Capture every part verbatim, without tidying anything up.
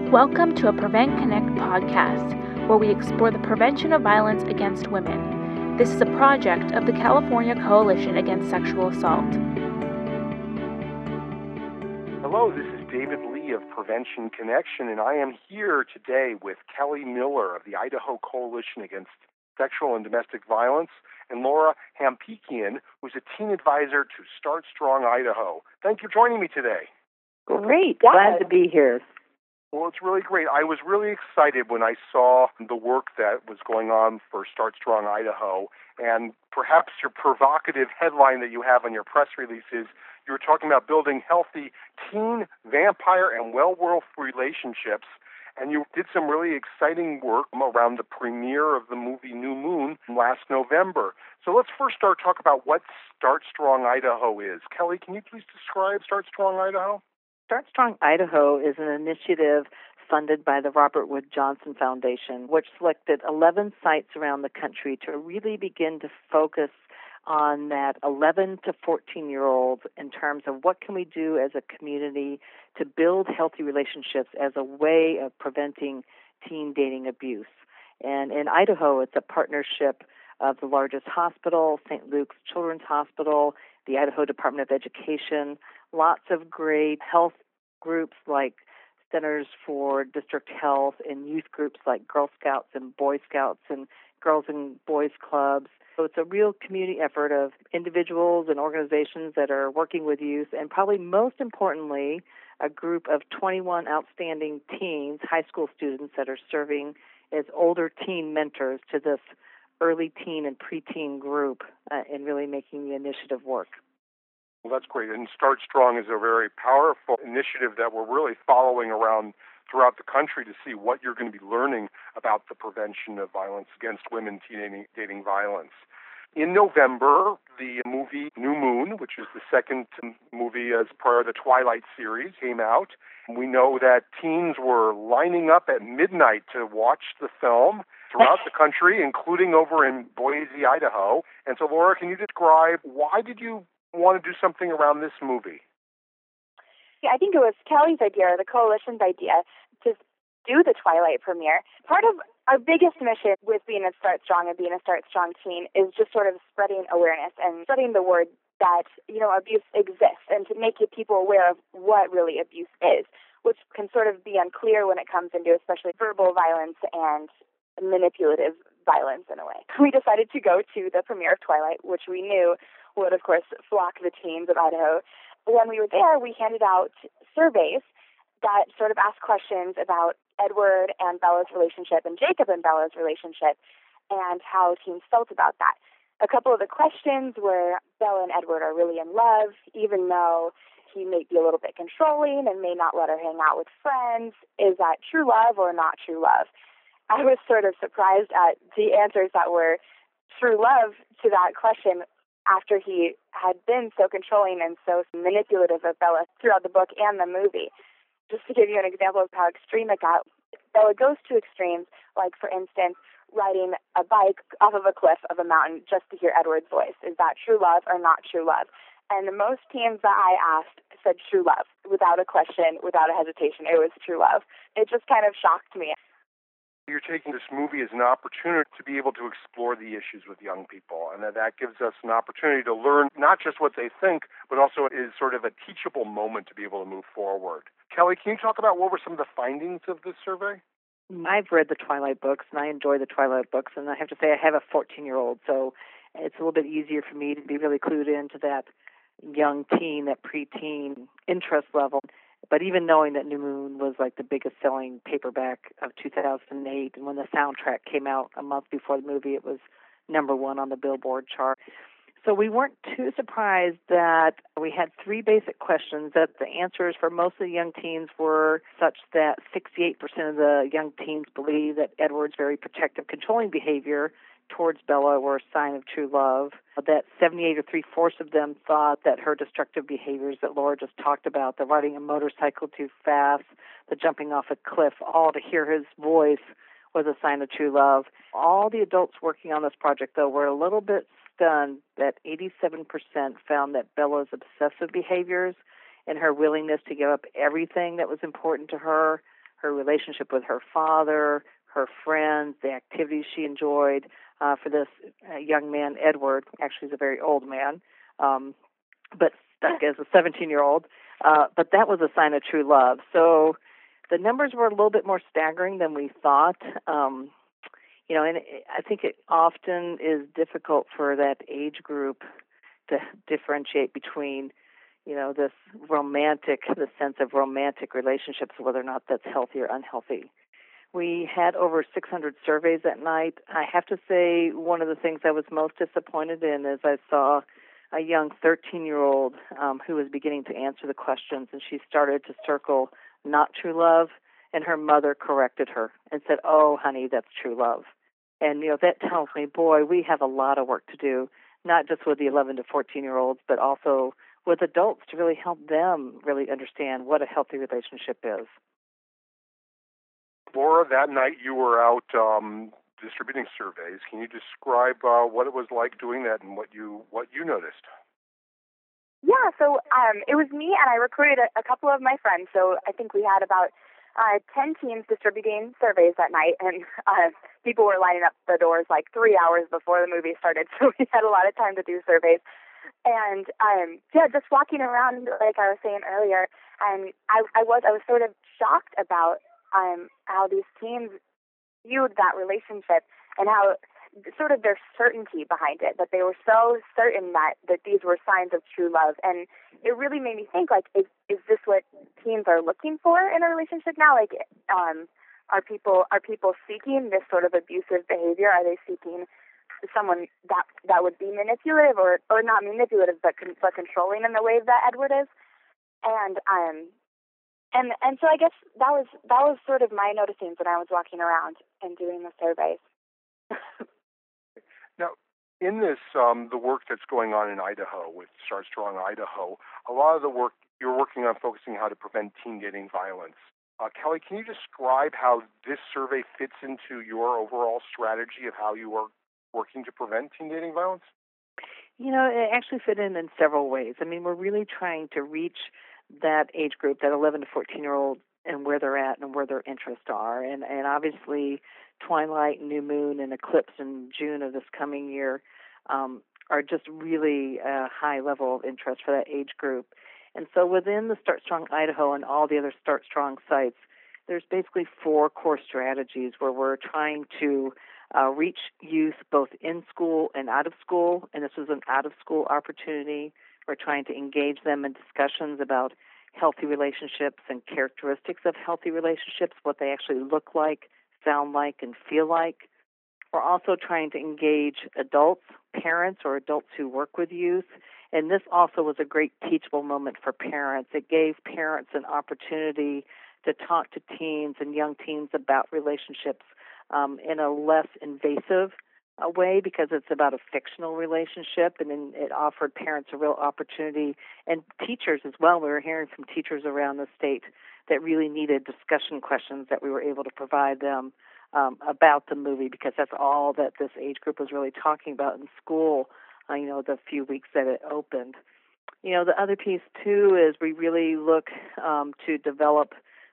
Welcome to a Prevent Connect podcast, where we explore the prevention of violence against women. This is a project of the California Coalition Against Sexual Assault. Hello, this is David Lee of Prevention Connection, and I am here today with Kelly Miller of the Idaho Coalition Against Sexual and Domestic Violence, and Laura Hampikian, who's a teen advisor to Start Strong Idaho. Thank you for joining me today. Great. Glad to be here. Well, it's really great. I was really excited when I saw the work that was going on for Start Strong Idaho, and perhaps your provocative headline that you have on your press release is you were talking about building healthy teen, vampire, and well-world relationships, and you did some really exciting work around the premiere of the movie New Moon last November. So let's first start talk about what Start Strong Idaho is. Kelly, can you please describe Start Strong Idaho? Start Strong Idaho is an initiative funded by the Robert Wood Johnson Foundation, which selected eleven sites around the country to really begin to focus on that eleven to fourteen-year-olds in terms of what can we do as a community to build healthy relationships as a way of preventing teen dating abuse. And in Idaho, it's a partnership of the largest hospital, Saint Luke's Children's Hospital, the Idaho Department of Education, lots of great health groups like Centers for District Health and youth groups like Girl Scouts and Boy Scouts and Girls and Boys Clubs. So it's a real community effort of individuals and organizations that are working with youth, and probably most importantly, a group of twenty-one outstanding teens, high school students that are serving as older teen mentors to this early teen and preteen group uh, and really making the initiative work. Well, that's great. And Start Strong is a very powerful initiative that we're really following around throughout the country to see what you're going to be learning about the prevention of violence against women, teen dating violence. In November, the movie New Moon, which is the second movie as part of the Twilight series, came out. We know that teens were lining up at midnight to watch the film throughout the country, including over in Boise, Idaho. And so, Laura, can you describe why did you want to do something around this movie? Yeah, I think it was Kelly's idea, or the coalition's idea, to do the Twilight premiere. Part of our biggest mission with being a Start Strong and being a Start Strong teen is just sort of spreading awareness and spreading the word that, you know, abuse exists, and to make people aware of what really abuse is, which can sort of be unclear when it comes into especially verbal violence and manipulative violence in a way. We decided to go to the premiere of Twilight, which we knew would, of course, flock the teens of Idaho. When we were there, we handed out surveys that sort of asked questions about Edward and Bella's relationship and Jacob and Bella's relationship and how teens felt about that. A couple of the questions were, Bella and Edward are really in love, even though he may be a little bit controlling and may not let her hang out with friends. Is that true love or not true love? I was sort of surprised at the answers that were true love to that question after he had been so controlling and so manipulative of Bella throughout the book and the movie. Just to give you an example of how extreme it got, Bella goes to extremes, like, for instance, riding a bike off of a cliff of a mountain just to hear Edward's voice. Is that true love or not true love? And the most teens that I asked said true love, without a question, without a hesitation. It was true love. It just kind of shocked me. You're taking this movie as an opportunity to be able to explore the issues with young people, and that, that gives us an opportunity to learn not just what they think, but also is sort of a teachable moment to be able to move forward. Kelly, can you talk about what were some of the findings of this survey? I've read the Twilight books, and I enjoy the Twilight books, and I have to say I have a fourteen-year-old, so it's a little bit easier for me to be really clued into that young teen, that preteen interest level. But even knowing that New Moon was like the biggest selling paperback of two thousand eight, and when the soundtrack came out a month before the movie, it was number one on the Billboard chart. So we weren't too surprised that we had three basic questions that the answers for most of the young teens were such that sixty-eight percent of the young teens believe that Edward's very protective, controlling behavior towards Bella were a sign of true love, that seventy-eight or three-fourths of them thought that her destructive behaviors that Laura just talked about, the riding a motorcycle too fast, the jumping off a cliff, all to hear his voice was a sign of true love. All the adults working on this project, though, were a little bit stunned that eighty-seven percent found that Bella's obsessive behaviors and her willingness to give up everything that was important to her, her relationship with her father, her friends, the activities she enjoyed. Uh, for this uh, young man, Edward, actually he's a very old man, um, but stuck as a seventeen-year-old. Uh, but that was a sign of true love. So the numbers were a little bit more staggering than we thought. Um, you know, and it, I think it often is difficult for that age group to differentiate between, you know, this romantic, the sense of romantic relationships, whether or not that's healthy or unhealthy. We had over six hundred surveys that night. I have to say one of the things I was most disappointed in is I saw a young thirteen-year-old um, who was beginning to answer the questions, and she started to circle not true love, and her mother corrected her and said, "Oh, honey, that's true love." And, you know, that tells me, boy, we have a lot of work to do, not just with the eleven to fourteen-year-olds, but also with adults to really help them really understand what a healthy relationship is. Laura, that night you were out um, distributing surveys. Can you describe uh, what it was like doing that and what you what you noticed? Yeah, so um, it was me, and I recruited a, a couple of my friends. So I think we had about uh, ten teams distributing surveys that night, and uh, people were lining up the doors like three hours before the movie started. So we had a lot of time to do surveys. And um, yeah, just walking around, like I was saying earlier, and I, I was I was sort of shocked about um, how these teams viewed that relationship and how sort of their certainty behind it, that they were so certain that, that these were signs of true love. And it really made me think, like, is, is this what teens are looking for in a relationship now? Like, um, are people are people seeking this sort of abusive behavior? Are they seeking someone that that would be manipulative, or, or not manipulative, but, con- but controlling in the way that Edward is? And um, and and so I guess that was that was sort of my noticings when I was walking around and doing the surveys. Now, in this, um, the work that's going on in Idaho with Start Strong Idaho, a lot of the work you're working on focusing how to prevent teen dating violence. Uh, Kelly, can you describe how this survey fits into your overall strategy of how you are working to prevent teen dating violence? You know, it actually fit in in several ways. I mean, we're really trying to reach that age group, that eleven to fourteen-year-old, and where they're at and where their interests are. And, and obviously, Twilight, New Moon, and Eclipse in June of this coming year um, are just really a high level of interest for that age group. And so within the Start Strong Idaho and all the other Start Strong sites, there's basically four core strategies where we're trying to uh, reach youth both in school and out of school, and this is an out-of-school opportunity. We're trying to engage them in discussions about healthy relationships and characteristics of healthy relationships, what they actually look like, sound like, and feel like. We're also trying to engage adults, parents, or adults who work with youth. And this also was a great teachable moment for parents. It gave parents an opportunity to talk to teens and young teens about relationships um, in a less invasive uh, way, because it's about a fictional relationship, and then it offered parents a real opportunity, and teachers as well. We were hearing from teachers around the state that really needed discussion questions that we were able to provide them um, about the movie, because that's all that this age group was really talking about in school, uh, you know, the few weeks that it opened. You know, the other piece, too, is we really look um, to develop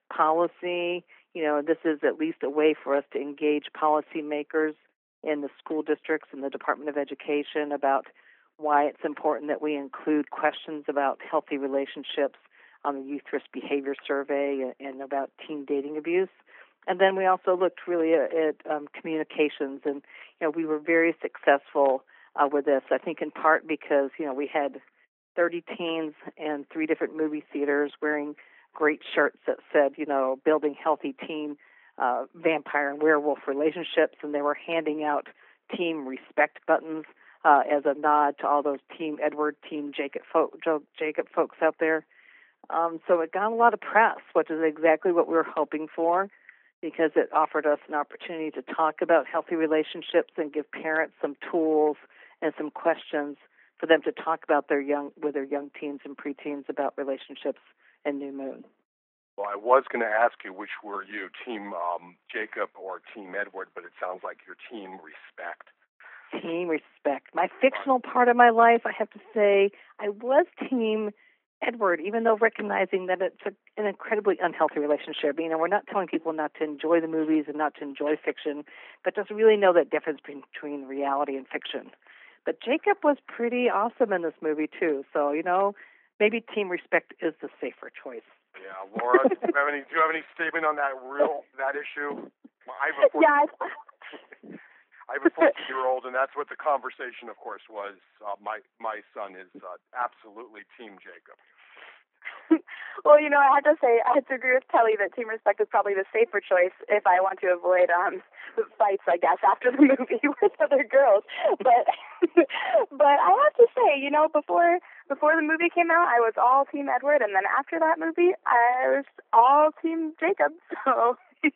policy. You know, this is at least a way for us to engage policymakers in the school districts and the Department of Education about why it's important that we include questions about healthy relationships on the Youth Risk Behavior Survey and about teen dating abuse. And then we also looked really at, at um, communications, and, you know, we were very successful uh, with this, I think in part because, you know, we had thirty teens in three different movie theaters wearing great shirts that said, you know, building healthy teen uh, vampire and werewolf relationships, and they were handing out team respect buttons uh, as a nod to all those Team Edward, Team Jacob, fo- Jacob folks out there. Um, so it got a lot of press, which is exactly what we were hoping for, because it offered us an opportunity to talk about healthy relationships and give parents some tools and some questions for them to talk about their young with their young teens and preteens about relationships and New Moon. Well, I was going to ask you which were you, Team um, Jacob or Team Edward, but it sounds like you're Team Respect. Team Respect. My fictional part of my life, I have to say, I was Team Edward, even though recognizing that it's a, an incredibly unhealthy relationship. You know, we're not telling people not to enjoy the movies and not to enjoy fiction, but just really know that difference between reality and fiction. But Jacob was pretty awesome in this movie, too. So, you know, maybe Team Respect is the safer choice. Yeah, Laura, do you have any, do you have any statement on that real that issue? I have a yeah. I have a fourteen-year-old, and that's what the conversation, of course, was. Uh, my my son is uh, absolutely Team Jacob. Well, you know, I had to say, I had to agree with Kelly that Team Respect is probably the safer choice if I want to avoid um, fights, I guess, after the movie with other girls. But but I have to say, you know, before before the movie came out, I was all Team Edward, and then after that movie, I was all Team Jacob. So.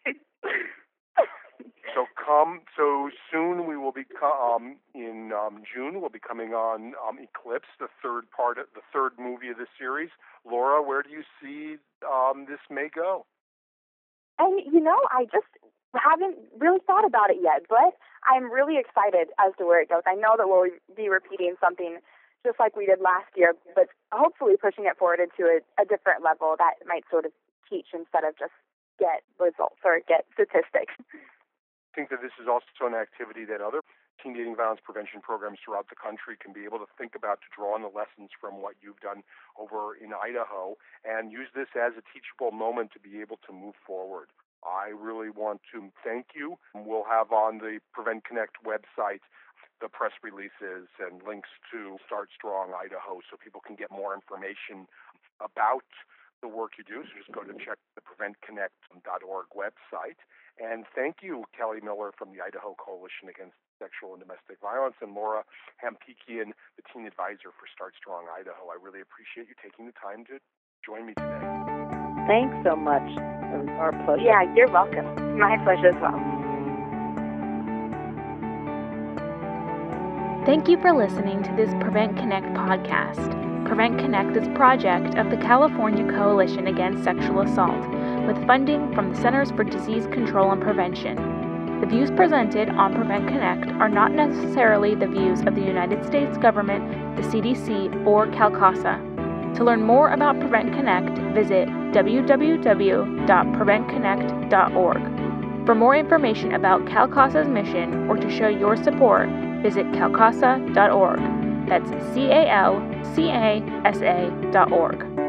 So come, so soon we will be um, in um, June. We'll be coming on um, Eclipse, the third part, of, the third movie of the series. Laura, where do you see um, this may go? And you know, I just haven't really thought about it yet, but I'm really excited as to where it goes. I know that we'll be repeating something just like we did last year, but hopefully pushing it forward into a, a different level that might sort of teach instead of just get results or get statistics. I think that this is also an activity that other teen dating violence prevention programs throughout the country can be able to think about to draw on the lessons from what you've done over in Idaho and use this as a teachable moment to be able to move forward. I really want to thank you. We'll have on the Prevent Connect website the press releases and links to Start Strong Idaho so people can get more information about the work you do. So just go to check the prevent connect dot org website. And thank you, Kelly Miller from the Idaho Coalition Against Sexual and Domestic Violence, and Laura Hampikian, the Teen Advisor for Start Strong Idaho. I really appreciate you taking the time to join me today. Thanks so much. It was our pleasure. Yeah, you're welcome. My pleasure as well. Thank you for listening to this Prevent Connect podcast. Prevent Connect is a project of the California Coalition Against Sexual Assault, with funding from the Centers for Disease Control and Prevention. The views presented on Prevent Connect are not necessarily the views of the United States government, the C D C, or CalCASA. To learn more about Prevent Connect, visit w w w dot prevent connect dot org. For more information about CalCASA's mission or to show your support, visit cal casa dot org. That's C A L C A S A dot org.